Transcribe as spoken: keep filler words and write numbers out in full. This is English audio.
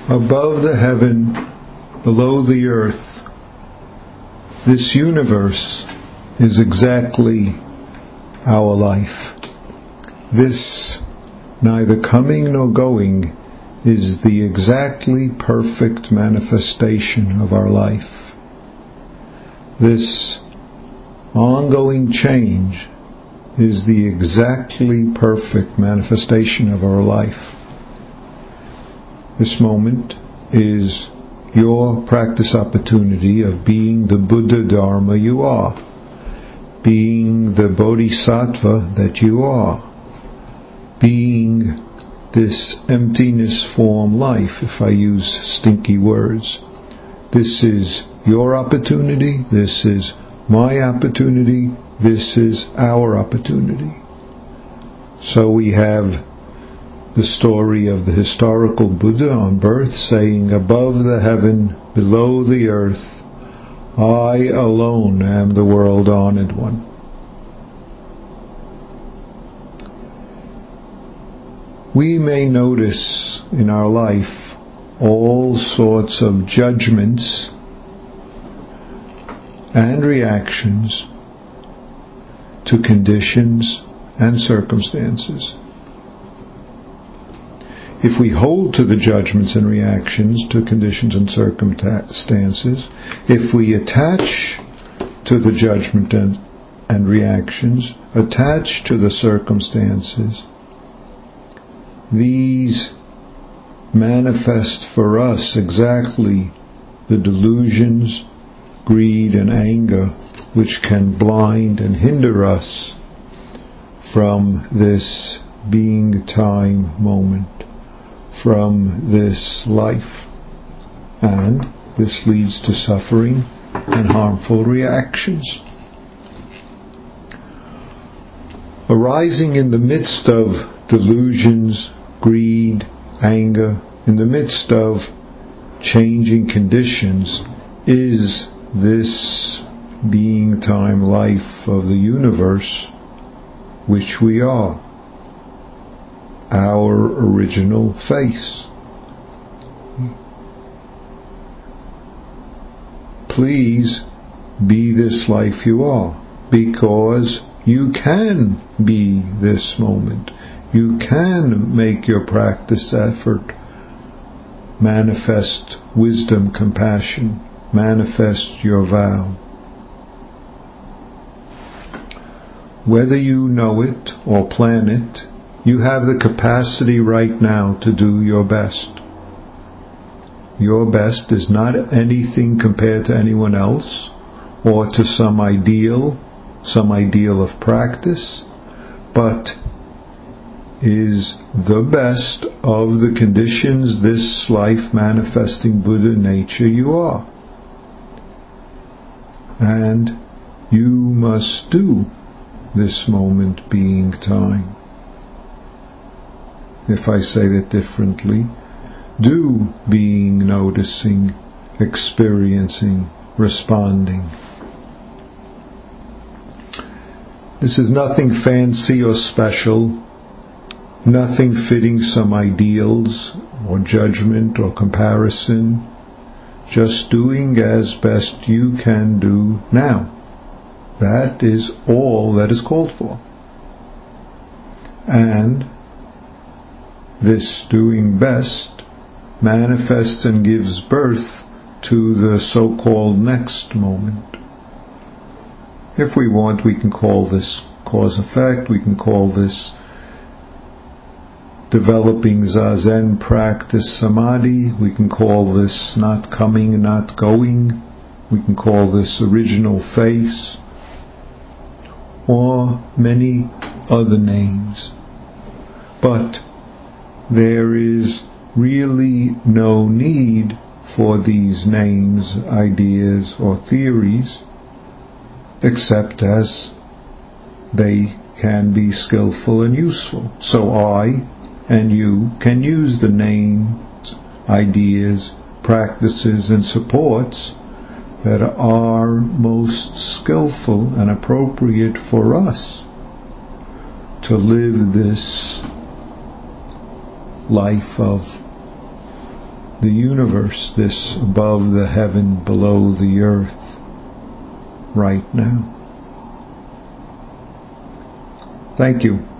above the heaven, below the earth, this universe is exactly our life. This, neither coming nor going, is the exactly perfect manifestation of our life. This ongoing change is the exactly perfect manifestation of our life. This moment is your practice opportunity of being the Buddha Dharma you are, being the Bodhisattva that you are, being this emptiness form life, if I use stinky words. This is your opportunity, this is my opportunity, this is our opportunity. So we have the story of the historical Buddha on birth saying, above the heaven, below the earth, I alone am the world-honored one. We may notice in our life all sorts of judgments and reactions to conditions and circumstances. If we hold to the judgments and reactions to conditions and circumstances, if we attach to the judgment and, and reactions, attach to the circumstances, these manifest for us exactly the delusions, greed and anger which can blind and hinder us from this being time moment, from this life. And this leads to suffering and harmful reactions. Arising in the midst of delusions, greed, anger, in the midst of changing conditions, is this being time life of the universe which we are, our original face. Please be this life you are, because you can be this moment. You can make your practice effort manifest wisdom, compassion, manifest your vow. Whether you know it or plan it, you have the capacity right now to do your best. Your best is not anything compared to anyone else or to some ideal, some ideal of practice, but is the best of the conditions this life manifesting Buddha nature you are. And you must do this moment being time. If I say that differently, do being, noticing, experiencing, responding. This is nothing fancy or special, nothing fitting some ideals or judgment or comparison, just doing as best you can do now. That is all that is called for. And this doing best manifests and gives birth to the so-called next moment. If we want, we can call this cause-effect, we can call this developing Zazen practice samadhi, we can call this not coming and not going, we can call this original face, or many other names. But there is really no need for these names, ideas, or theories, except as they can be skillful and useful. So I and you can use the names, ideas, practices, and supports that are most skillful and appropriate for us to live this life of the universe, this above the heaven, below the earth, right now. Thank you.